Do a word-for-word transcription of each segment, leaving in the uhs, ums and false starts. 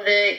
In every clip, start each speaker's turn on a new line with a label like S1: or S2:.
S1: the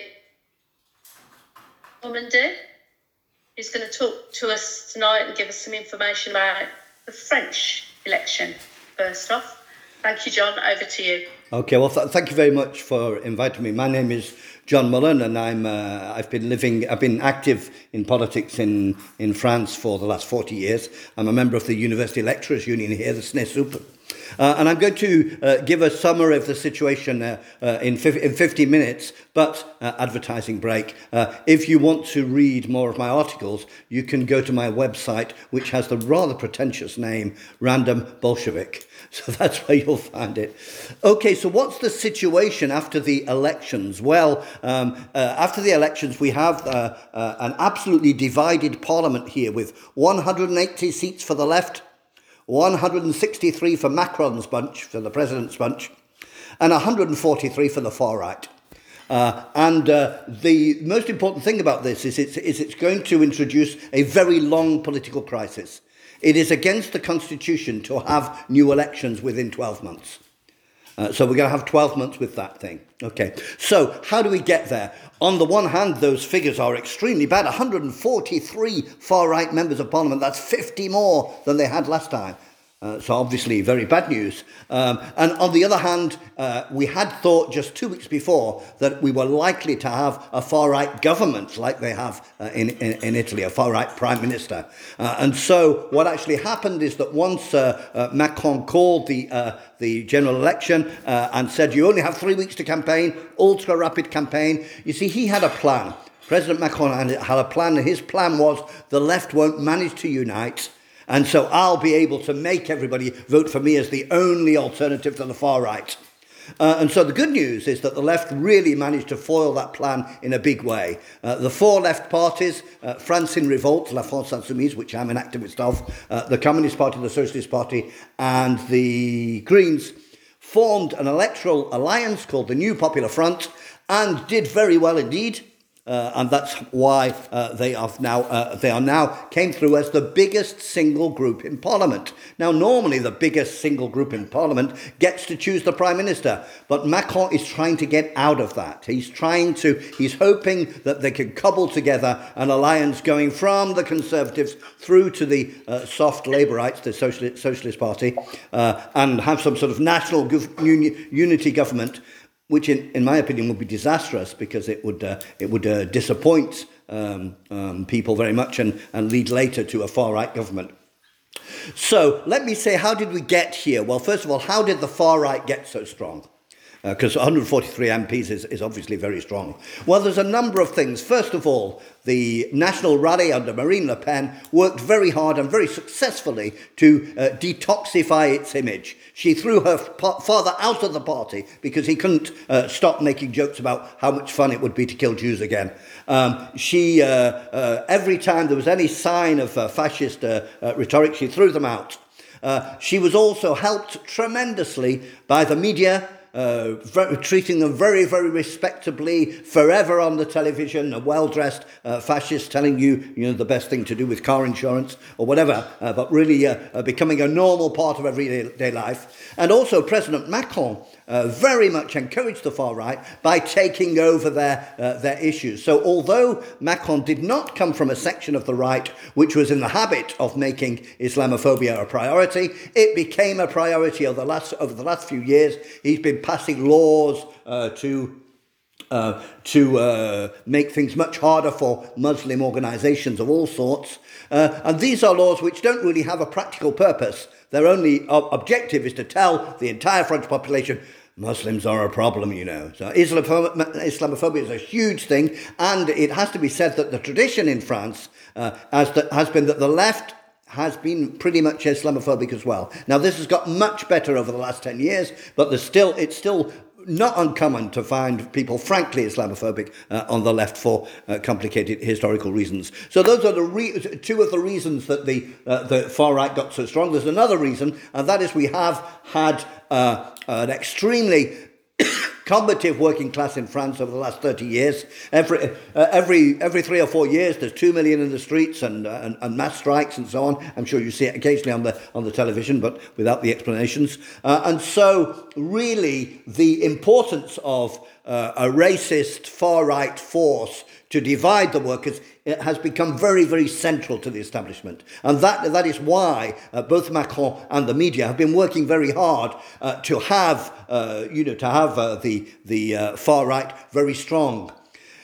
S1: Normandy, who's going to talk to us tonight and give us some information about the French election. First off, thank you, John. Over to you.
S2: Okay, well, th- thank you very much for inviting me. My name is John Mullen, and I'm uh, I've been living, I've been active in politics in, in France for the last forty years. I'm a member of the University Lecturers Union here, the S N E S U P. Uh, and I'm going to uh, give a summary of the situation uh, uh, in, fi- in fifty minutes, but uh, advertising break. Uh, if you want to read more of my articles, you can go to my website, which has the rather pretentious name, Random Bolshevik. So that's where you'll find it. Okay, so what's the situation after the elections? Well, um, uh, after the elections, we have uh, uh, an absolutely divided parliament here with one hundred eighty seats for the left, one hundred sixty-three for Macron's bunch, for the president's bunch, and one hundred forty-three for the far right. Uh, and uh, the most important thing about this is it's, is it's going to introduce a very long political crisis. It is against the Constitution to have new elections within twelve months. Uh, so we're going to have twelve months with that thing. Okay, so how do we get there? On the one hand, those figures are extremely bad. one hundred forty-three far-right members of parliament, that's fifty more than they had last time. Uh, so obviously very bad news. Um, and on the other hand, uh, we had thought just two weeks before that we were likely to have a far-right government like they have uh, in, in, in Italy, a far-right prime minister. Uh, and so what actually happened is that once uh, uh, Macron called the uh, the general election uh, and said, you only have three weeks to campaign, ultra-rapid campaign, you see, he had a plan. President Macron had a plan, and his plan was the left won't manage to unite, and so I'll be able to make everybody vote for me as the only alternative to the far right. Uh, and so the good news is that the left really managed to foil that plan in a big way. Uh, the four left parties, uh, France in Revolt, La France Insoumise, which I'm an activist of, uh, the Communist Party, the Socialist Party, and the Greens, formed an electoral alliance called the New Popular Front and did very well indeed. Uh, and that's why uh, they are now uh, they are now came through as the biggest single group in Parliament. Now, normally the biggest single group in Parliament gets to choose the Prime Minister, but Macron is trying to get out of that. He's trying to, he's hoping that they can cobble together an alliance going from the Conservatives through to the uh, soft Labourites, the Socialist, Socialist Party, uh, and have some sort of national gov- uni- unity government, which in, in my opinion would be disastrous because it would uh, it would uh, disappoint um, um, people very much and, and lead later to a far-right government. So let me say, how did we get here? Well, first of all, how did the far-right get so strong? Because uh, one hundred forty-three M Ps is, is obviously very strong. Well, there's a number of things. First of all, the National Rally under Marine Le Pen worked very hard and very successfully to uh, detoxify its image. She threw her fa- father out of the party because he couldn't uh, stop making jokes about how much fun it would be to kill Jews again. Um, she, uh, uh, every time there was any sign of uh, fascist uh, uh, rhetoric, she threw them out. Uh, she was also helped tremendously by the media, Uh, very, treating them very, very respectably, forever on the television, a well-dressed uh, fascist telling you, you know, the best thing to do with car insurance or whatever, uh, but really uh, uh, becoming a normal part of everyday life. And also President Macron uh, very much encouraged the far right by taking over their, uh, their issues. So although Macron did not come from a section of the right which was in the habit of making Islamophobia a priority, it became a priority over the last, over the last few years. He's been passing laws uh, to uh, to uh, make things much harder for Muslim organisations of all sorts. Uh, and these are laws which don't really have a practical purpose. Their only ob- objective is to tell the entire French population, Muslims are a problem, you know. So Islamoph- Islamophobia is a huge thing. And it has to be said that the tradition in France uh, has, the, has been that the left has been pretty much Islamophobic as well. Now, this has got much better over the last ten years, but there's still it's still not uncommon to find people frankly Islamophobic uh, on the left for uh, complicated historical reasons. So those are the re- two of the reasons that the uh, the far right got so strong. There's another reason, and that is we have had uh, an extremely combative working class in France over the last thirty years. Every uh, every every three or four years, there's two million in the streets and, uh, and and mass strikes and so on. I'm sure you see it occasionally on the on the television, but without the explanations. Uh, and so, really, the importance of uh, a racist far-right force to divide the workers, it has become very, very central to the establishment. And that that is why uh, both Macron and the media have been working very hard uh, to have, uh, you know, to have uh, the, the uh, far-right very strong.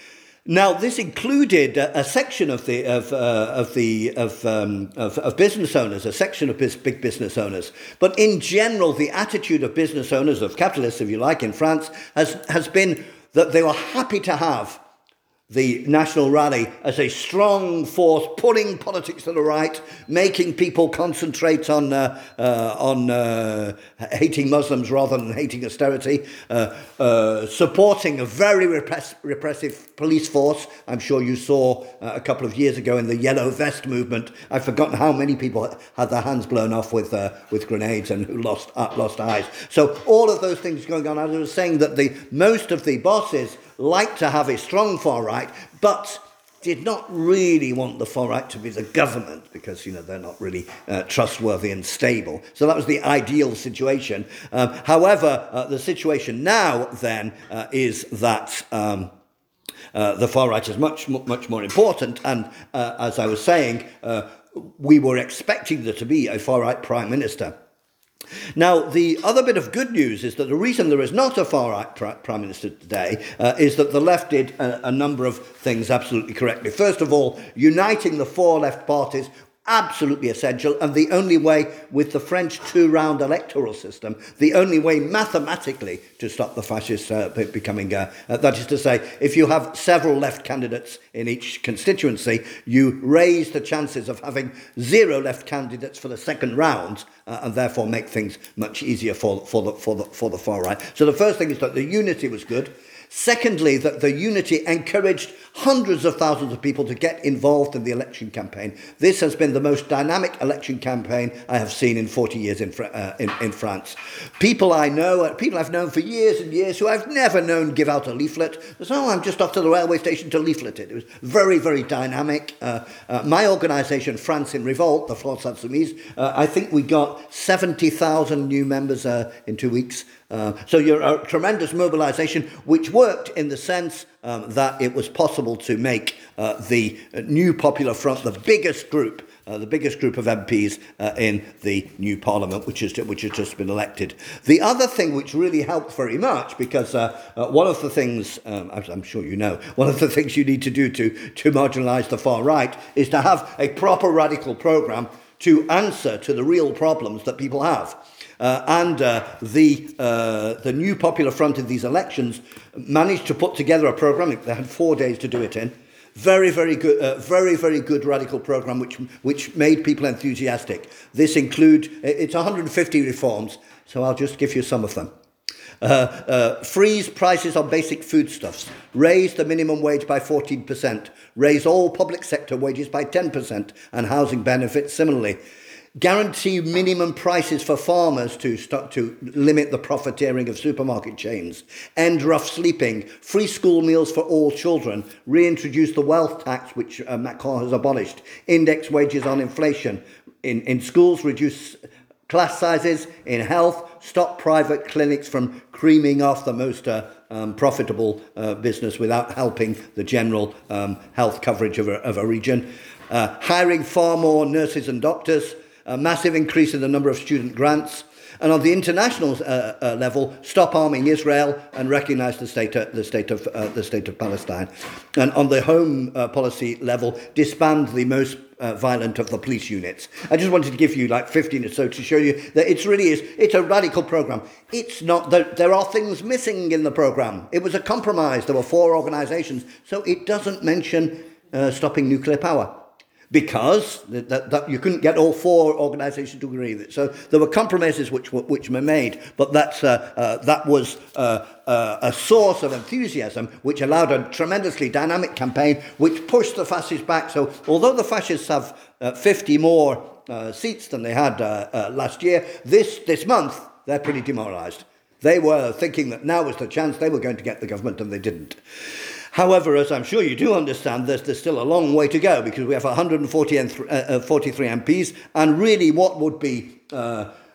S2: Now, this included a, a section of the of uh, of the of, um, of of business owners, a section of bis- big business owners. But in general, the attitude of business owners, of capitalists, if you like, in France, has has been that they were happy to have the National Rally as a strong force, pulling politics to the right, making people concentrate on uh, uh, on uh, hating Muslims rather than hating austerity, uh, uh, supporting a very repress- repressive police force. I'm sure you saw uh, a couple of years ago in the Yellow Vest movement. I've forgotten how many people had their hands blown off with uh, with grenades and who lost uh, lost eyes. So all of those things going on. I was saying that the most of the bosses like to have a strong far right, but did not really want the far right to be the government because, you know, they're not really uh, trustworthy and stable. So that was the ideal situation. Um, however, uh, the situation now then uh, is that um, uh, the far right is much, much more important. And uh, as I was saying, uh, we were expecting there to be a far right prime minister. Now, the other bit of good news is that the reason there is not a far-right Prime Minister today uh, is that the left did a, a number of things absolutely correctly. First of all, uniting the four left parties, absolutely essential, and the only way with the French two-round electoral system, the only way mathematically to stop the fascists uh, becoming, uh, uh, that is to say, if you have several left candidates in each constituency, you raise the chances of having zero left candidates for the second round, uh, and therefore make things much easier for, for, the, for, the, for the far right. So the first thing is that the unity was good. Secondly, that the unity encouraged hundreds of thousands of people to get involved in the election campaign. This has been the most dynamic election campaign I have seen in forty years in, uh, in, in France. People I know, people I've known for years and years who I've never known give out a leaflet. They say, oh, I'm just off to the railway station to leaflet it. It was very, very dynamic. Uh, uh, my organisation, France in Revolt, the France Insoumise, uh, I think we got seventy thousand new members uh, in two weeks. Uh, so you're a tremendous mobilisation, which worked in the sense um, that it was possible to make uh, the new Popular Front the biggest group, uh, the biggest group of M Ps uh, in the new Parliament, which is which has just been elected. The other thing which really helped very much, because uh, uh, one of the things, um, as I'm sure you know, one of the things you need to do to to marginalise the far right is to have a proper radical programme to answer to the real problems that people have. Uh, and uh, the uh, the new Popular Front in these elections managed to put together a programme. They had four days to do it in. Very, very good, uh, very, very good radical programme, which which made people enthusiastic. This include it's one hundred fifty reforms, so I'll just give you some of them. Uh, uh, freeze prices on basic foodstuffs, raise the minimum wage by fourteen percent, raise all public sector wages by ten percent, and housing benefits similarly. Guarantee minimum prices for farmers to start to limit the profiteering of supermarket chains. End rough sleeping. Free school meals for all children. Reintroduce the wealth tax, which uh, Macron has abolished. Index wages on inflation. In, in schools, reduce class sizes. In health, stop private clinics from creaming off the most uh, um, profitable uh, business without helping the general um, health coverage of a, of a region. Uh, hiring far more nurses and doctors. A massive increase in the number of student grants, and on the international uh, uh, level, stop arming Israel and recognise the state, uh, the state of uh, the state of Palestine. And on the home uh, policy level, disband the most uh, violent of the police units. I just wanted to give you like fifteen or so to show you that it really is. It's a radical programme. It's not that there are things missing in the programme. It was a compromise. There were four organisations, so it doesn't mention uh, stopping nuclear power. Because that, that, that you couldn't get all four organisations to agree with it. So there were compromises which were, which were made, but that's, uh, uh, that was uh, uh, a source of enthusiasm which allowed a tremendously dynamic campaign which pushed the fascists back. So although the fascists have uh, fifty more uh, seats than they had uh, uh, last year, this, this month they're pretty demoralised. They were thinking that now was the chance they were going to get the government, and they didn't. However, as I'm sure you do understand, there's, there's still a long way to go because we have one hundred forty, uh, forty-three M Ps, and really what would be uh,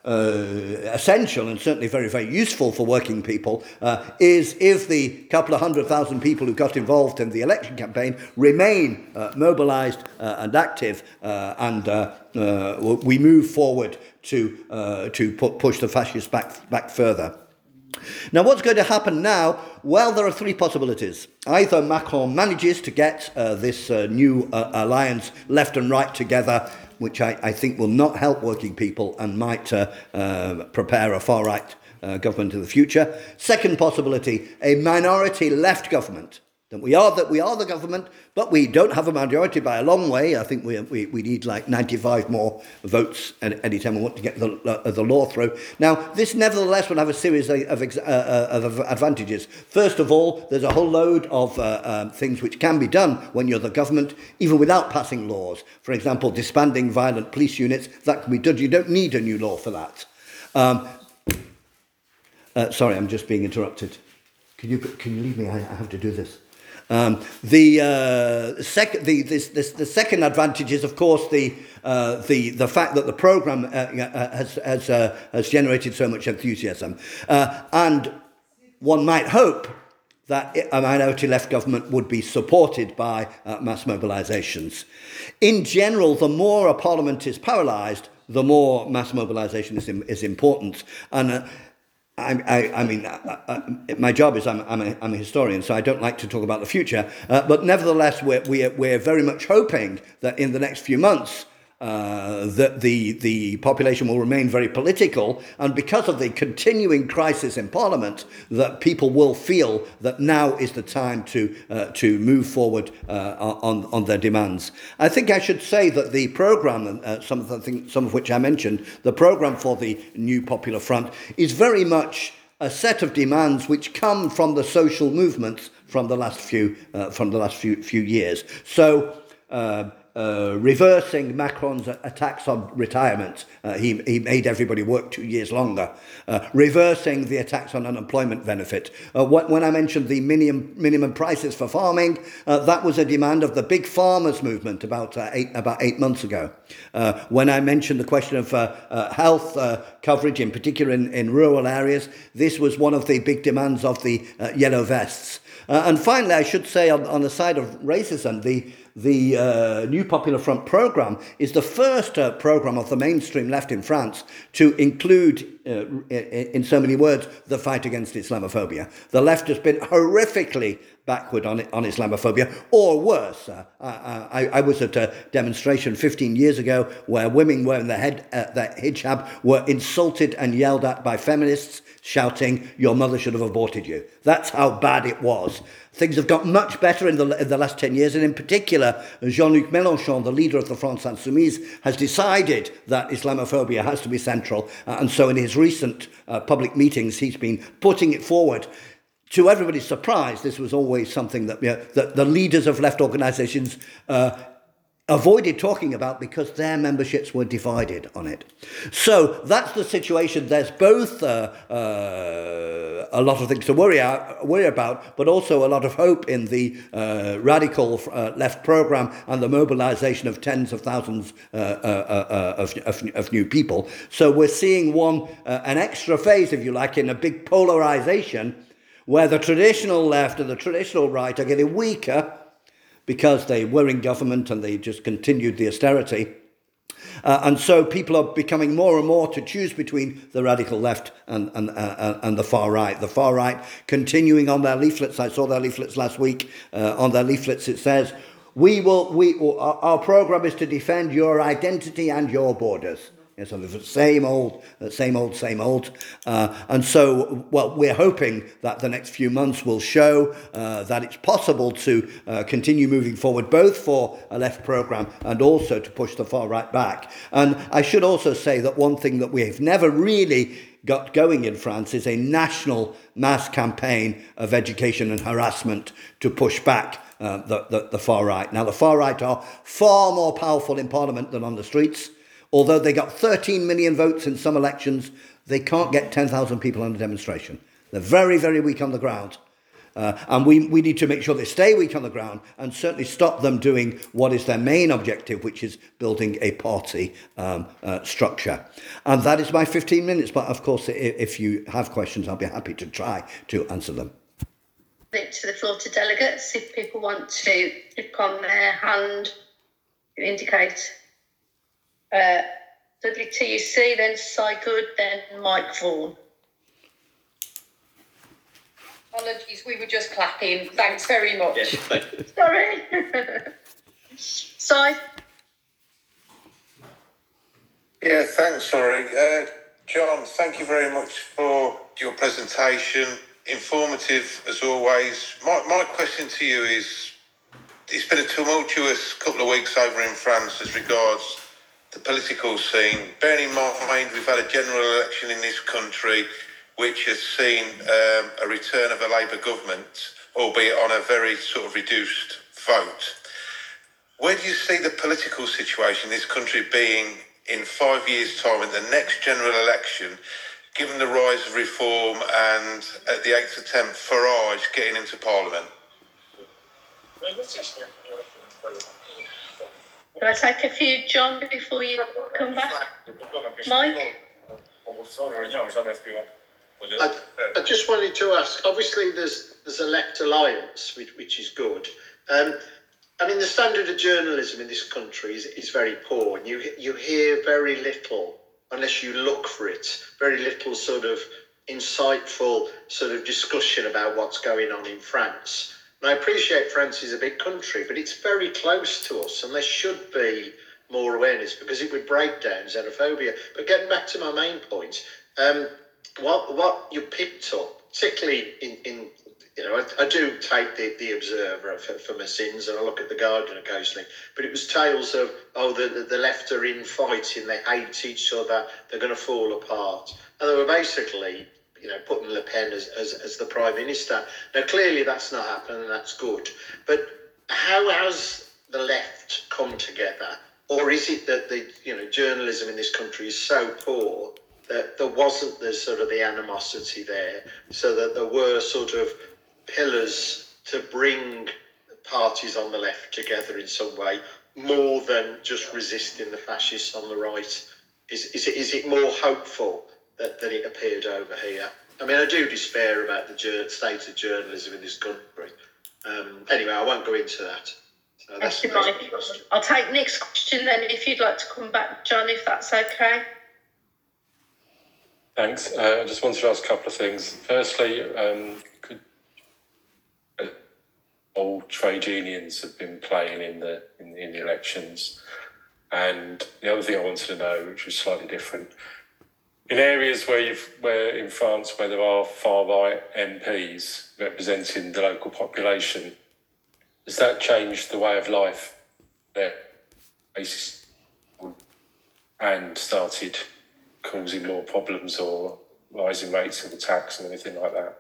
S2: uh, essential and certainly very, very useful for working people uh, is if the couple of hundred thousand people who got involved in the election campaign remain uh, mobilised uh, and active, uh, and uh, uh, we move forward to uh, to pu- push the fascists back back further. Now, what's going to happen now? Well, there are three possibilities. Either Macron manages to get uh, this uh, new uh, alliance left and right together, which I, I think will not help working people and might uh, uh, prepare a far-right uh, government in the future. Second possibility, a minority left government. That we are that we are the government, but we don't have a majority by a long way. I think we we, we need like ninety-five more votes any time we want to get the uh, the law through. Now, this nevertheless will have a series of, of, uh, of advantages. First of all, there's a whole load of uh, um, things which can be done when you're the government, even without passing laws. For example, disbanding violent police units, that can be done. You don't need a new law for that. Um, uh, sorry, I'm just being interrupted. Can you can you leave me? I, I have to do this. Um, the, uh, sec- the, this, this, the second advantage is, of course, the uh, the the fact that the programme uh, uh, has has, uh, has generated so much enthusiasm, uh, and one might hope that a minority left government would be supported by uh, mass mobilisations. In general, the more a parliament is paralysed, the more mass mobilisation is is important, and. Uh, I, I, I mean, uh, uh, my job is I'm, I'm, a, I'm a historian, so I don't like to talk about the future. Uh, but nevertheless, we're, we're, we're very much hoping that in the next few months, uh, that the, the population will remain very political. And because of the continuing crisis in Parliament, that people will feel that now is the time to uh, to move forward uh, on, on their demands. I think I should say that the programme, uh, some of the things, some of which I mentioned, the programme for the New Popular Front is very much a set of demands which come from the social movements from the last few uh, from the last few few years. So. Uh, Uh, reversing Macron's attacks on retirement. Uh, he, he made everybody work two years longer. Uh, reversing the attacks on unemployment benefit. Uh, what, when I mentioned the minimum, minimum prices for farming, uh, that was a demand of the big farmers movement about, uh, eight, about eight months ago. Uh, when I mentioned the question of uh, uh, health uh, coverage, in particular in, in rural areas, this was one of the big demands of the uh, yellow vests. Uh, and finally, I should say on, on the side of racism, the The uh, New Popular Front programme is the first uh, programme of the mainstream left in France to include, uh, in so many words, the fight against Islamophobia. The left has been horrifically backward on, on Islamophobia, or worse. Uh, I, I was at a demonstration fifteen years ago where women wearing the head, uh, the hijab were insulted and yelled at by feminists, shouting, "Your mother should have aborted you." That's how bad it was. Things have got much better in the, in the last ten years, and in particular, Jean-Luc Mélenchon, the leader of the France Insoumise, has decided that Islamophobia has to be central, uh, and so in his recent uh, public meetings, he's been putting it forward. To everybody's surprise, this was always something that, you know, that the leaders of left organisations uh, avoided talking about because their memberships were divided on it. So that's the situation. There's both uh, uh, a lot of things to worry, out, worry about, but also a lot of hope in the uh, radical uh, left programme and the mobilisation of tens of thousands uh, uh, uh, of, of, of new people. So we're seeing one, uh, an extra phase, if you like, in a big polarisation where the traditional left and the traditional right are getting weaker because they were in government and they just continued the austerity. Uh, and so people are becoming more and more to choose between the radical left and, and, uh, and the far right. The far right continuing on their leaflets. I saw their leaflets last week. Uh, on their leaflets it says, we will, we, our, our programme is to defend your identity and your borders. Yes, so the same old, same old, same old. Uh, and so, well, we're hoping that the next few months will show uh, that it's possible to uh, continue moving forward, both for a left programme and also to push the far right back. And I should also say that one thing that we've never really got going in France is a national mass campaign of education and harassment to push back uh, the, the, the far right. Now, the far right are far more powerful in Parliament than on the streets. Although they got thirteen million votes in some elections, they can't get ten thousand people on a demonstration. They're very, very weak on the ground. Uh, and we, we need to make sure they stay weak on the ground and certainly stop them doing what is their main objective, which is building a party um, uh, structure. And that is my fifteen minutes. But of course, if you have questions, I'll be happy to try to answer them.
S1: To the floor to delegates, if people want to click on their hand to indicate uh, W T U C, then Cy Good, then Mike Vaughan.
S3: Apologies, we were just clapping. Thanks very much.
S1: Yes, sorry. Cy?
S4: Yeah, thanks, sorry. Uh, John, thank you very much for your presentation. Informative as always. My, my question to you is, it's been a tumultuous couple of weeks over in France as regards the political scene. Bearing in mind we've had a general election in this country which has seen um, a return of a Labour government, albeit on a very sort of reduced vote. Where do you see the political situation in this country being in five years' time in the next general election, given the rise of reform and at the eighth attempt Farage getting into Parliament?
S1: Can I take a few, John, before you come back? Mike?
S5: I, I just wanted to ask, obviously there's there's a left alliance, which, which is good. Um, I mean, the standard of journalism in this country is, is very poor, and you you hear very little, unless you look for it, very little sort of insightful sort of discussion about what's going on in France. And I appreciate France is a big country, but it's very close to us, and there should be more awareness because it would break down xenophobia. But getting back to my main point, um, what what you picked up, particularly in, in you know, I, I do take the, the Observer for, for my sins, and I look at the Guardian occasionally, but it was tales of, oh, the, the, the left are infighting, they hate each other, they're going to fall apart. And they were basically, you know, putting Le Pen as, as, as the Prime Minister. Now, clearly that's not happening, and that's good. But how has the left come together? Or is it that the, you know, journalism in this country is so poor that there wasn't the sort of the animosity there, so that there were sort of pillars to bring parties on the left together in some way, more than just resisting the fascists on the right? Is, is, it, is it more hopeful that, than it appeared over here? I mean, I do despair about the jur- state of journalism in this country. Um, anyway, I won't go into that. So that's
S1: Thank you, Mike. I'll take next question then, if you'd like to come back, John, if that's okay.
S6: Thanks. Uh, I just wanted to ask a couple of things. Firstly, um, could uh, all trade unions have been playing in the in, in the elections, and the other thing I wanted to know, which was slightly different, in areas where you've where in France where there are far right M Ps representing the local population, has that changed the way of life there, and started causing more problems or rising rates of the tax and anything like that?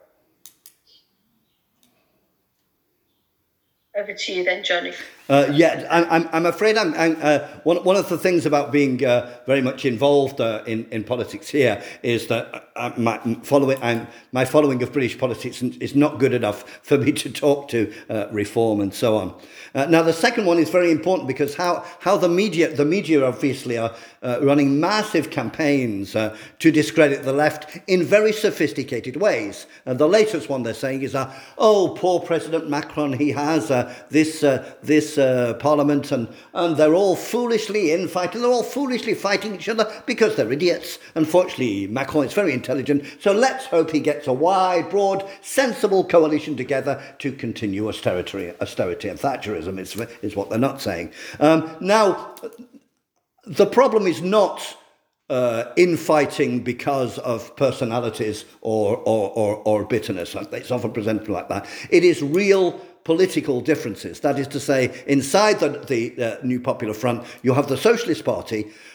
S1: Over to you then, Johnny.
S2: Uh, yeah, I'm, I'm afraid I'm, I'm uh, one, one of the things about being uh, very much involved uh, in, in politics here is that uh, my, following, I'm, my following of British politics is not good enough for me to talk to uh, reform and so on. Uh, now, the second one is very important because how, how the media, the media obviously are uh, running massive campaigns uh, to discredit the left in very sophisticated ways. And the latest one they're saying is, uh, oh, poor President Macron, he has uh, this uh, this uh, parliament, and, and they're all foolishly infighting. They're all foolishly fighting each other because they're idiots. Unfortunately, Macron is very intelligent, so let's hope he gets a wide, broad, sensible coalition together to continue austerity, austerity and Thatcherism is, is what they're not saying. Um, now, the problem is not Uh, infighting because of personalities or, or, or, or bitterness. It's often presented like that. It is real political differences. That is to say, inside the, the uh, New Popular Front, you have the Socialist Party,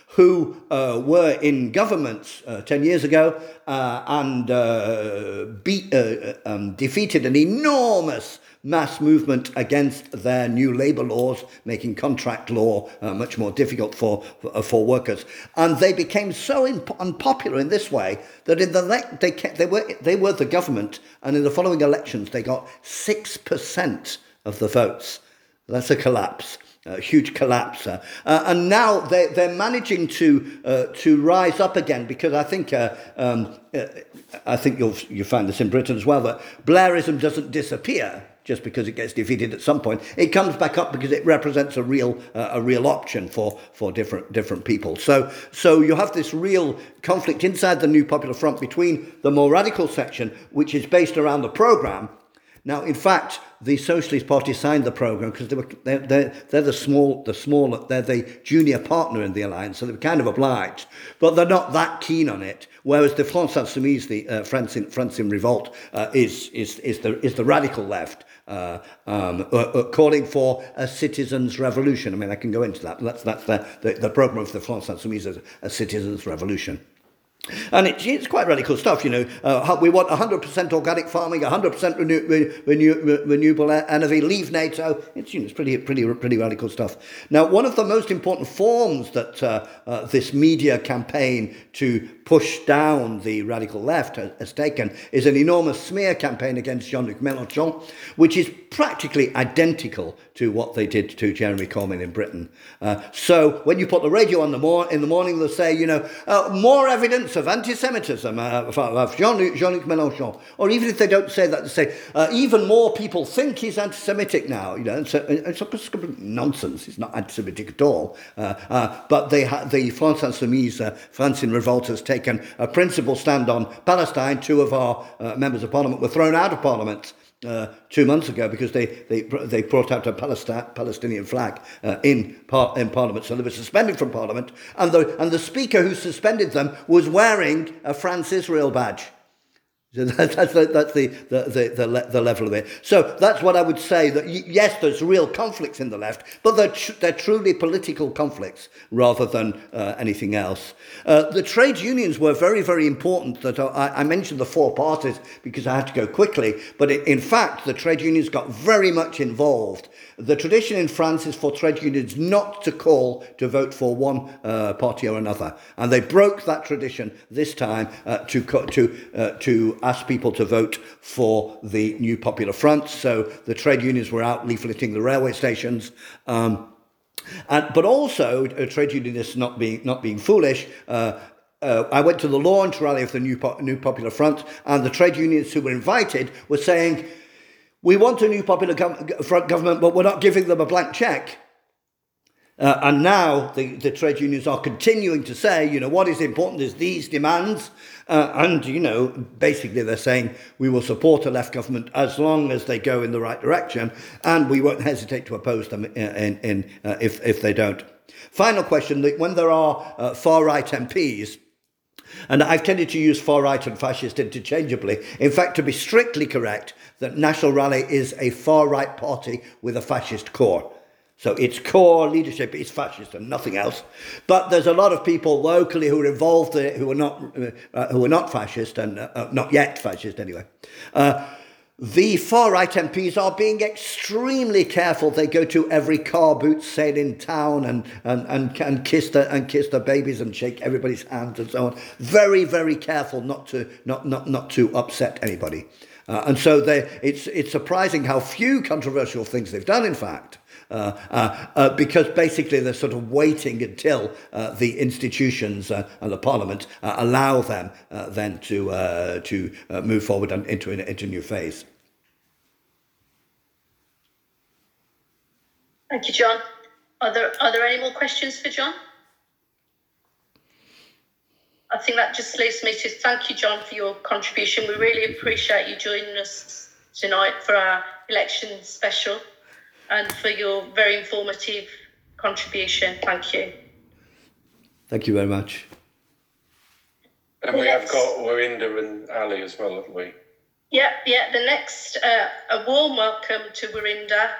S2: who uh, were in governments uh, ten years ago uh, and uh, beat, uh, um, defeated an enormous mass movement against their new labour laws, making contract law uh, much more difficult for, for for workers. And they became so imp- unpopular in this way that in the le- they kept, they were they were the government, and in the following elections they got six percent of the votes. That's a collapse. A huge collapse, uh, uh, and now they, they're managing to uh, to rise up again, because I think uh, um, uh, I think you'll you find this in Britain as well, that Blairism doesn't disappear just because it gets defeated at some point. It comes back up because it represents a real uh, a real option for for different different people. So so you have this real conflict inside the New Popular Front between the more radical section, which is based around the programme. Now, in fact, the Socialist Party signed the programme because they were they're, they're, they're the small the small they're the junior partner in the alliance, so they were kind of obliged, but they're not that keen on it. Whereas the France Insoumise, the uh, France in France in Revolt, uh, is is is the is the radical left, uh, um, uh, uh, calling for a citizens' revolution. I mean, I can go into that. That's that's the the, the programme of the France Insoumise, as a citizens' revolution. And it, it's quite radical stuff, you know. Uh, we want one hundred percent organic farming, one hundred percent renew, renew, renewable energy, leave NATO. It's, you know, it's pretty, pretty, pretty radical stuff. Now, one of the most important forms that uh, uh, this media campaign to push down the radical left has, has taken is an enormous smear campaign against Jean-Luc Mélenchon, which is practically identical to what they did to Jeremy Corbyn in Britain. Uh, so when you put the radio on the mor- in the morning, they'll say, you know, uh, more evidence of anti-Semitism uh, of Jean-Luc, Jean-Luc Mélenchon. Or even if they don't say that, they say, uh, even more people think he's anti-Semitic now. You know, it's, a, it's, a, it's complete nonsense. It's not anti-Semitic at all. Uh, uh, but they ha- the France Insoumise, uh, France in Revolt, has taken a principled stand on Palestine. Two of our uh, members of Parliament were thrown out of Parliament Uh, two months ago because they they they brought out a Palestine, Palestinian flag uh, in par, in Parliament, so they were suspended from Parliament, and the and the speaker who suspended them was wearing a France Israel badge. So that's that's the that's the the the, the, le- the level of it. So that's what I would say. That y- yes, there's real conflicts in the left, but they're tr- they're truly political conflicts rather than uh, anything else. Uh, the trade unions were very very important. That I, I mentioned the four parties because I had to go quickly, but it, in fact the trade unions got very much involved. The tradition in France is for trade unions not to call to vote for one uh, party or another, and they broke that tradition this time uh, to co- to uh, to ask people to vote for the New Popular Front. So the trade unions were out leafleting the railway stations. Um, and, but also, uh, trade unionists not being not being foolish, uh, uh, I went to the launch rally of the New, Po- New Popular Front, and the trade unions who were invited were saying, we want a New Popular Gov- Front government, but we're not giving them a blank cheque. Uh, and now the, the trade unions are continuing to say, you know, what is important is these demands. Uh, and, you know, basically they're saying we will support a left government as long as they go in the right direction, and we won't hesitate to oppose them in, in, in uh, if, if they don't. Final question, when there are uh, far-right M Ps, and I've tended to use far-right and fascist interchangeably. In fact, to be strictly correct, that National Rally is a far-right party with a fascist core. So its core leadership is fascist and nothing else. But there's a lot of people locally who are involved in it who are not uh, who are not fascist, and uh, not yet fascist anyway. Uh, the far-right M Ps are being extremely careful. They go to every car boot sale in town and and and, and kiss the and kiss the babies and shake everybody's hands and so on. Very very careful not to not not not to upset anybody. Uh, and so they, it's it's surprising how few controversial things they've done. In fact. Uh, uh, uh, because basically they're sort of waiting until uh, the institutions uh, and the Parliament uh, allow them uh, then to uh, to uh, move forward into, into a new phase.
S1: Thank you, John. Are there are there any more questions for John? I think that just leaves me to thank you, John, for your contribution. We really appreciate you joining us tonight for our election special, and for your very informative contribution. Thank you.
S2: Thank you very much.
S6: And we have got Warinder and Ali as well, haven't we?
S1: Yeah, yeah. The next, uh, a warm welcome to Warinder